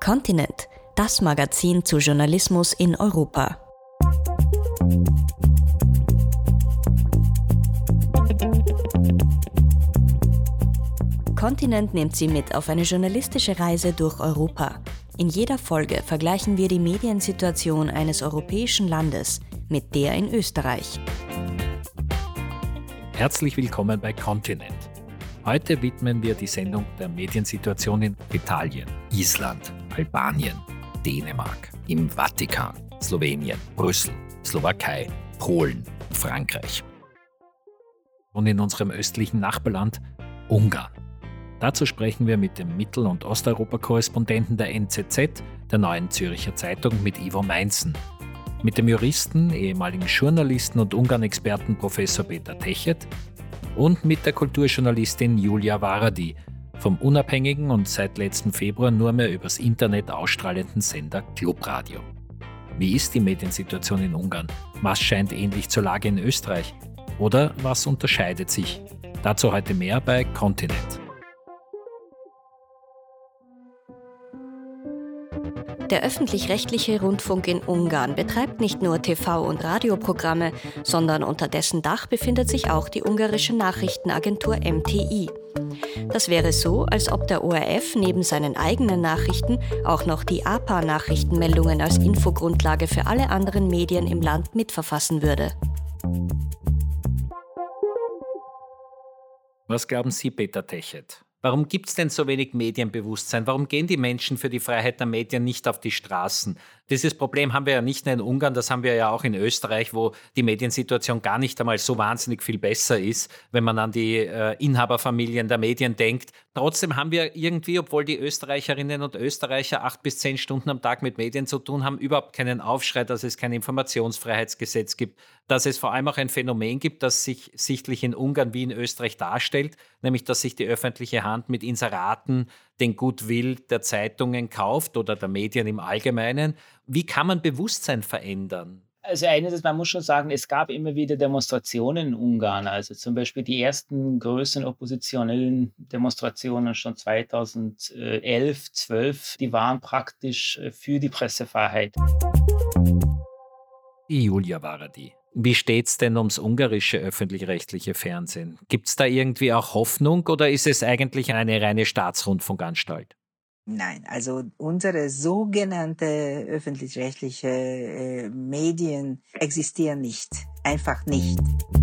Kontinent, das Magazin zu Journalismus in Europa. Kontinent nimmt Sie mit auf eine journalistische Reise durch Europa. In jeder Folge vergleichen wir die Mediensituation eines europäischen Landes mit der in Österreich. Herzlich willkommen bei Kontinent. Heute widmen wir die Sendung der Mediensituation in Italien, Island, Albanien, Dänemark, im Vatikan, Slowenien, Brüssel, Slowakei, Polen, Frankreich. Und in unserem östlichen Nachbarland Ungarn. Dazu sprechen wir mit dem Mittel- und Osteuropa-Korrespondenten der NZZ, der Neuen Zürcher Zeitung, mit Ivo Meinzen, mit dem Juristen, ehemaligen Journalisten und Ungarn-Experten Professor Peter Techet und mit der Kulturjournalistin Julia Varadi vom unabhängigen und seit letzten Februar nur mehr übers Internet ausstrahlenden Sender Clubradio. Wie ist die Mediensituation in Ungarn? Was scheint ähnlich zur Lage in Österreich? Oder was unterscheidet sich? Dazu heute mehr bei Kontinent. Der öffentlich-rechtliche Rundfunk in Ungarn betreibt nicht nur TV- und Radioprogramme, sondern unter dessen Dach befindet sich auch die ungarische Nachrichtenagentur MTI. Das wäre so, als ob der ORF neben seinen eigenen Nachrichten auch noch die APA-Nachrichtenmeldungen als Infogrundlage für alle anderen Medien im Land mitverfassen würde. Was glauben Sie, Peter Techet? Warum gibt es denn so wenig Medienbewusstsein? Warum gehen die Menschen für die Freiheit der Medien nicht auf die Straßen? Dieses Problem haben wir ja nicht nur in Ungarn, das haben wir ja auch in Österreich, wo die Mediensituation gar nicht einmal so wahnsinnig viel besser ist, wenn man an die Inhaberfamilien der Medien denkt. Trotzdem haben wir irgendwie, obwohl die Österreicherinnen und Österreicher 8 bis 10 Stunden am Tag mit Medien zu tun haben, überhaupt keinen Aufschrei, dass es kein Informationsfreiheitsgesetz gibt, dass es vor allem auch ein Phänomen gibt, das sich sichtlich in Ungarn wie in Österreich darstellt, nämlich dass sich die öffentliche Hand mit Inseraten den Goodwill der Zeitungen kauft oder der Medien im Allgemeinen. Wie kann man Bewusstsein verändern? Also eines ist, man muss schon sagen, es gab immer wieder Demonstrationen in Ungarn. Also zum Beispiel die ersten größeren oppositionellen Demonstrationen schon 2011, 12, die waren praktisch für die Pressefreiheit. Die Julia Varadi. Wie steht's denn ums ungarische öffentlich-rechtliche Fernsehen? Gibt's da irgendwie auch Hoffnung oder ist es eigentlich eine reine Staatsrundfunkanstalt? Nein, also unsere sogenannte öffentlich-rechtliche Medien existieren nicht. Einfach nicht.